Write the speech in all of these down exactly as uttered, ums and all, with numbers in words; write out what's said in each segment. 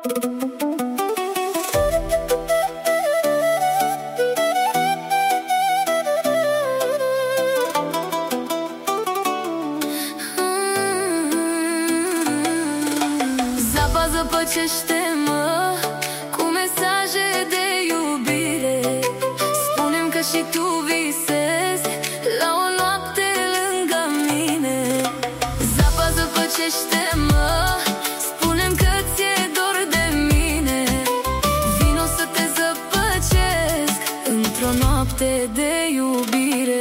Zăpăcește-mă cu mesaje de iubire. Spune-mi că și tu visezi la o noapte lângă mine. Zapa, zăpăcește-mă, spune-mi că ți-e dor de mine. Vino să te zăpăcesc într-o noapte de iubire.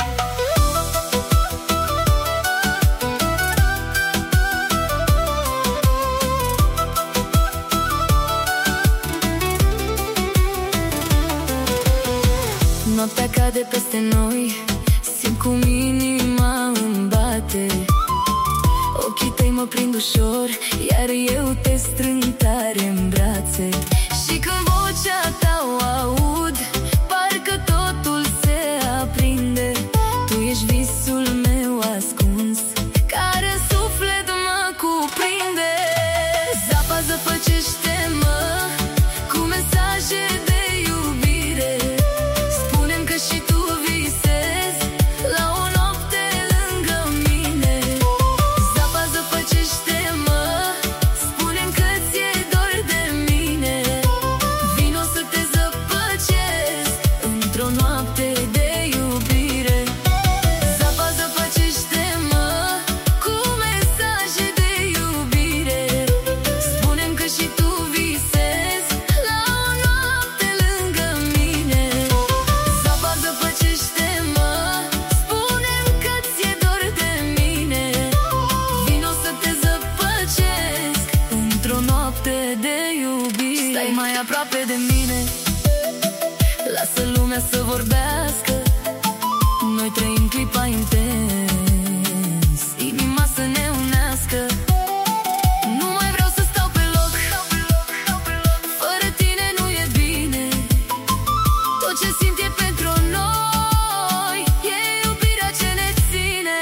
Noaptea cade peste noi, simt cum inima îmi bate. Ochii tăi mă prind ușor, iar eu te strâng tare în brațe. Și când vocea ta o aud, parcă totul se aprinde. Tu ești visul meu ascuns, care în suflet mă cuprinde. Zapa, zăpăcește-mă cu mesaje de iubire. Și tu visezi la o noapte lângă mine. Zapa, zăpăcește-mă, spune-mi că ți-e dor de mine. Vino să te zăpăcesc într-o noapte de iubire. Zapa, zăpăcește-mă cu mesaje de iubire. Spune-mi că și tu visezi la o noapte lângă mine. Zăpăcește-mă, spune-mi că ți-e dor de mine. Vino să te zăpăcesc într-o noapte de iubire. Stai mai aproape de mine, lasă lumea să vorbească. Noi trăim clipa intens, inima să ne unească. Nu mai vreau să stau pe loc, fără tine nu e bine. Tot ce simt e pentru noi, e iubirea ce ne ține.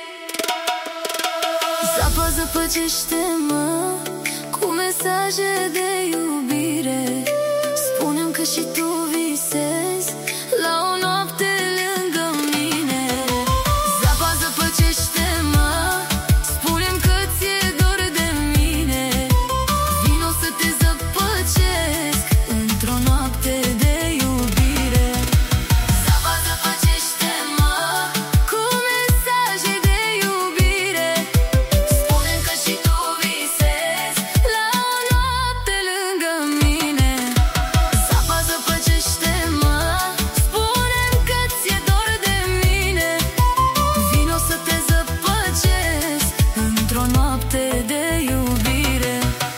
Zapa, zăpăcește-mă cu mesaje de iubire. Spune-mi că și tu visezi la o noapte lângă mine. Zapa, zăpăcește-mă, spune-mi că ți-e dor de mine. Vino să te zăpăcesc într-o noapte de iubire. Zapa, zăpăcește-mă cu mesaje de iubire. Spune-mi că și tu visezi la o noapte lângă mine. Zapa, zăpăcește-mă, spune-mi că ți-e dor de mine. Vino să te zăpăcesc într-o noapte de iubire.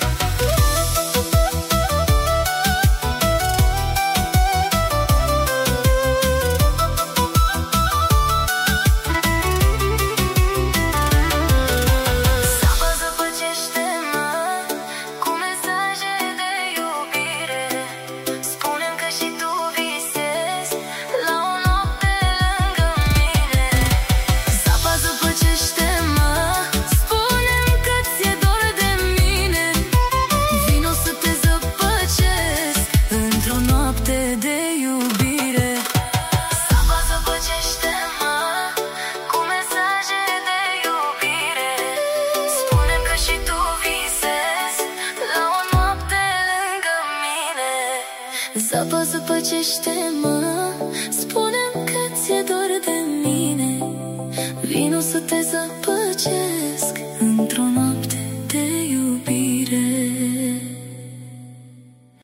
Zapa, zăpăcește-mă cu mesaje de iubire. Spune-mi că și tu visezi la o noapte lângă mine. Zapa, zăpăcește-mă, spune-mi că ți-e dor de mine. Vino să te zăpăcesc într-o noapte de iubire. Zapa, zăpăcește-mă cu mesaje de iubire. Spune-mi că și tu visezi la o noapte lângă mine. Zapa, zăpăcește-mă, spune-mi că ți-e dor de mine. Vino să te zăpăcesc într-o noapte